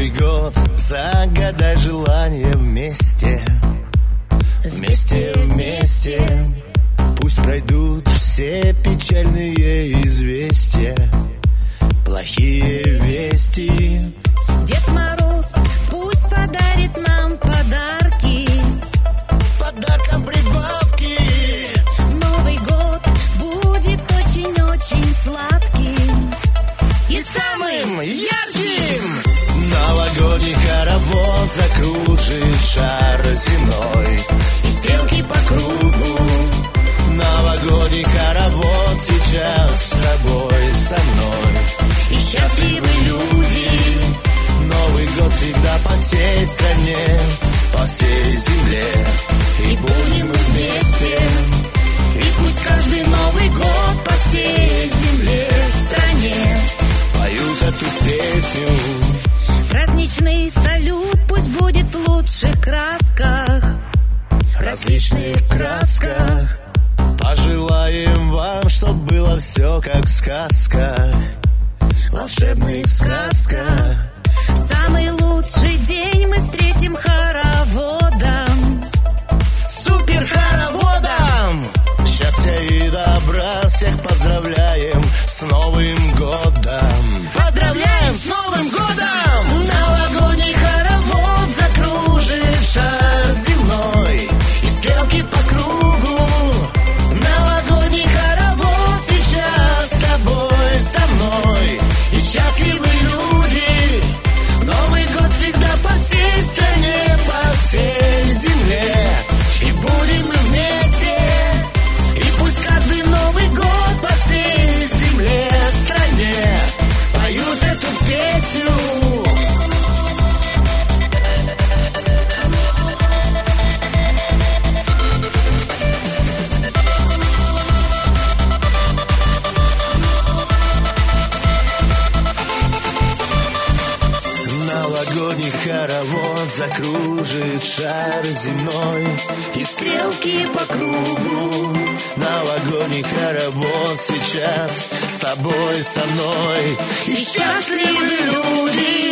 Новый год, загадай желание вместе. Вместе, вместе. Пусть пройдут все печальные известия, плохие вести. Дед Мороз пусть подарит нам подарки, Подаркам прибавки. Новый год будет очень-очень сладким И самым ярким. Новогодний хоровод закружит шар земной, и стрелки по кругу. Новогодний хоровод сейчас с тобой, со мной. И счастливы люди. Новый год всегда по всей стране, по всей земле. И будем мы вместе. И пусть каждый Новый год по всей земле, стране Поют эту песню. Праздничный салют пусть будет в лучших красках, Различных красках. Пожелаем вам, чтоб было все как в сказках, волшебных сказках. Самый лучший день мы встретим хороводом, Супер хороводом. Счастья и добра всех поздравляем с Новым годом. Поздравляем с Новым годом! Новогодний хоровод закружит шар земной, и стрелки по кругу. Новогодний хоровод сейчас с тобой, со мной. И счастливы люди. Новый год всегда по всей стране, по всей земле. И будем мы вместе. И пусть каждый Новый год по всей земле, стране поют эту песню. Новогодний хоровод закружит шар земной, и стрелки по кругу. Новогодний хоровод сейчас с тобой, со мной. И счастливы люди.